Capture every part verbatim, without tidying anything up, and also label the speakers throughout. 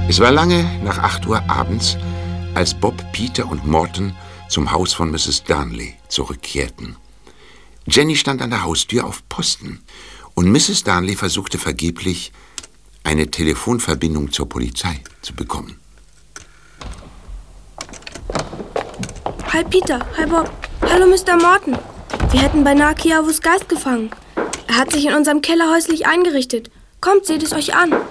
Speaker 1: Es war lange nach acht Uhr abends, als Bob, Peter und Morton zum Haus von Misses Darnley zurückkehrten. Jenny stand an der Haustür auf Posten und Misses Darnley versuchte vergeblich, eine Telefonverbindung zur Polizei zu bekommen.
Speaker 2: Hi Peter, hi Bob. Hallo Mister Morton. Wir hätten beinahe Kiavos Geist gefangen. Er hat sich in unserem Keller häuslich eingerichtet. Kommt, seht es euch an.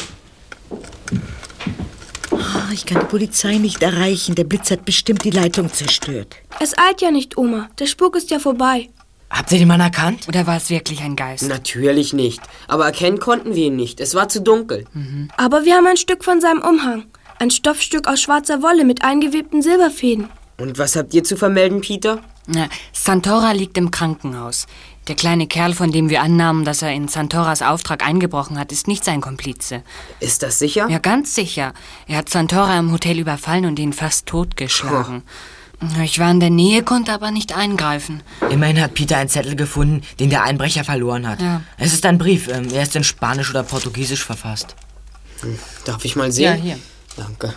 Speaker 3: Oh, ich kann die Polizei nicht erreichen. Der Blitz hat bestimmt die Leitung zerstört.
Speaker 2: Es eilt ja nicht, Oma. Der Spuk ist ja vorbei.
Speaker 4: Habt ihr den Mann erkannt?
Speaker 5: Oder war es wirklich ein Geist?
Speaker 6: Natürlich nicht. Aber erkennen konnten wir ihn nicht. Es war zu dunkel.
Speaker 5: Mhm.
Speaker 2: Aber wir haben ein Stück von seinem Umhang. Ein Stoffstück aus schwarzer Wolle mit eingewebten Silberfäden.
Speaker 6: Und was habt ihr zu vermelden, Peter?
Speaker 5: Na, Santora liegt im Krankenhaus. Der kleine Kerl, von dem wir annahmen, dass er in Santoras Auftrag eingebrochen hat, ist nicht sein Komplize.
Speaker 6: Ist das sicher?
Speaker 5: Ja, ganz sicher. Er hat Santora im Hotel überfallen und ihn fast totgeschlagen. Oh. Ich war in der Nähe, konnte aber nicht eingreifen.
Speaker 4: Immerhin hat Peter einen Zettel gefunden, den der Einbrecher verloren hat.
Speaker 5: Ja.
Speaker 4: Es ist ein Brief. Er ist in Spanisch oder Portugiesisch verfasst.
Speaker 6: Darf ich mal sehen?
Speaker 5: Ja, hier.
Speaker 6: Danke.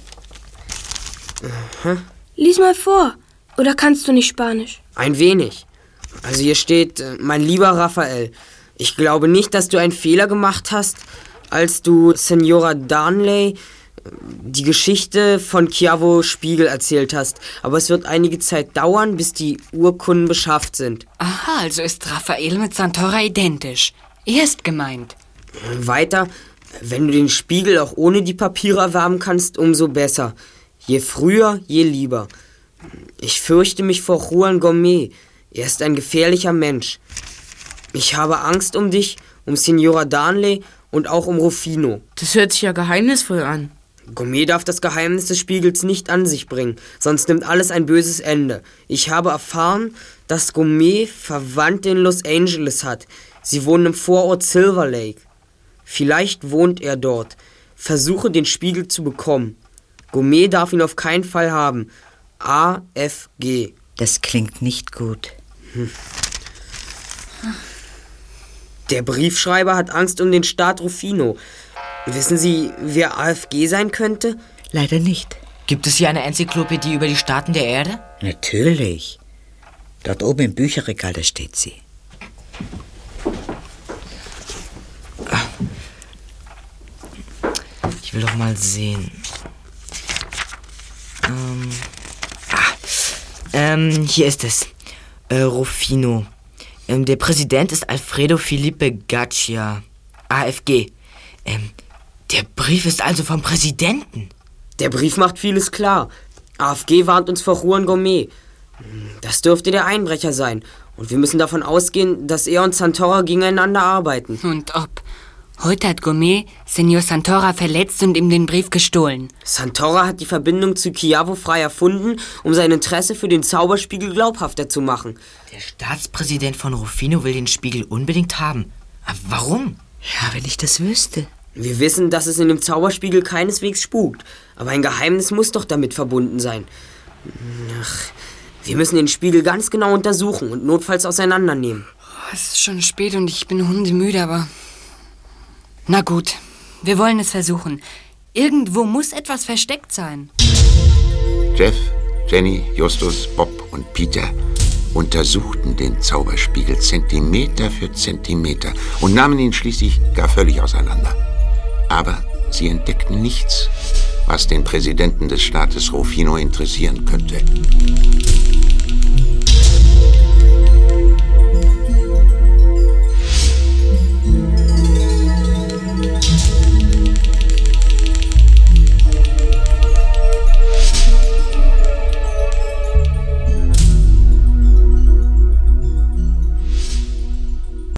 Speaker 2: Aha. Lies mal vor. Oder kannst du nicht Spanisch?
Speaker 6: Ein wenig. Also hier steht, mein lieber Raphael, ich glaube nicht, dass du einen Fehler gemacht hast, als du Senora Darnley die Geschichte von Kiavo Spiegel erzählt hast. Aber es wird einige Zeit dauern, bis die Urkunden beschafft sind.
Speaker 5: Aha, also ist Raphael mit Santora identisch. Er ist gemeint.
Speaker 6: Weiter, wenn du den Spiegel auch ohne die Papiere erwerben kannst, umso besser. Je früher, je lieber. Ich fürchte mich vor Juan Gomez. Er ist ein gefährlicher Mensch. Ich habe Angst um dich, um Senora Darnley und auch um Rufino.
Speaker 7: Das hört sich ja geheimnisvoll an.
Speaker 6: Gomez darf das Geheimnis des Spiegels nicht an sich bringen, sonst nimmt alles ein böses Ende. Ich habe erfahren, dass Gomez Verwandte in Los Angeles hat. Sie wohnen im Vorort Silver Lake. Vielleicht wohnt er dort. Versuche, den Spiegel zu bekommen. Gomez darf ihn auf keinen Fall haben. A F G.
Speaker 3: Das klingt nicht gut.
Speaker 6: Hm. Der Briefschreiber hat Angst um den Staat Rufino. Wissen Sie, wer A F G sein könnte?
Speaker 3: Leider nicht.
Speaker 4: Gibt es hier eine Enzyklopädie über die Staaten der Erde?
Speaker 3: Natürlich. Dort oben im Bücherregal, da steht sie.
Speaker 4: Ich will doch mal sehen. Ähm, ah, ähm, hier ist es. Äh, Rufino. Ähm, der Präsident ist Alfredo Felipe Gaccia. A F G. Ähm, der Brief ist also vom Präsidenten.
Speaker 6: Der Brief macht vieles klar. A F G warnt uns vor Juan Gomez. Das dürfte der Einbrecher sein. Und wir müssen davon ausgehen, dass er und Santora gegeneinander arbeiten.
Speaker 5: Und ob? Heute hat Gomez Senor Santora verletzt und ihm den Brief gestohlen.
Speaker 6: Santora hat die Verbindung zu Kiavo frei erfunden, um sein Interesse für den Zauberspiegel glaubhafter zu machen.
Speaker 4: Der Staatspräsident von Rufino will den Spiegel unbedingt haben. Aber warum?
Speaker 3: Ja, wenn ich das wüsste.
Speaker 6: Wir wissen, dass es in dem Zauberspiegel keineswegs spukt. Aber ein Geheimnis muss doch damit verbunden sein. Ach, wir müssen den Spiegel ganz genau untersuchen und notfalls auseinandernehmen.
Speaker 5: Es ist schon spät und ich bin hundemüde, aber... Na gut, wir wollen es versuchen. Irgendwo muss etwas versteckt sein.
Speaker 1: Jeff, Jenny, Justus, Bob und Peter untersuchten den Zauberspiegel Zentimeter für Zentimeter und nahmen ihn schließlich gar völlig auseinander. Aber sie entdeckten nichts, was den Präsidenten des Staates Rufino interessieren könnte.